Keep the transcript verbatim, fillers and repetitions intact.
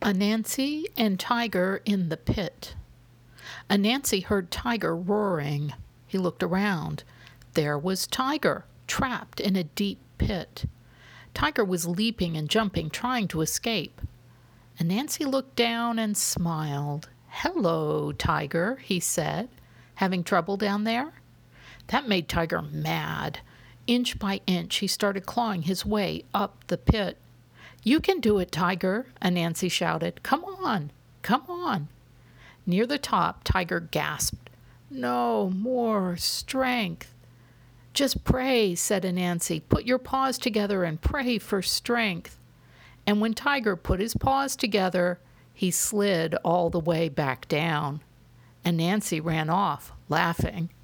Anansi and Tiger in the Pit. Anansi heard Tiger roaring. He looked around. There was Tiger, trapped in a deep pit. Tiger was leaping and jumping, trying to escape. Anansi looked down and smiled. "Hello, Tiger," he said. "Having trouble down there?" That made Tiger mad. Inch by inch, he started clawing his way up the pit. "You can do it, Tiger," Anansi shouted. "Come on, come on." Near the top, Tiger gasped. "No more strength." "Just pray," said Anansi. "Put your paws together and pray for strength." And when Tiger put his paws together, he slid all the way back down. Anansi ran off, laughing.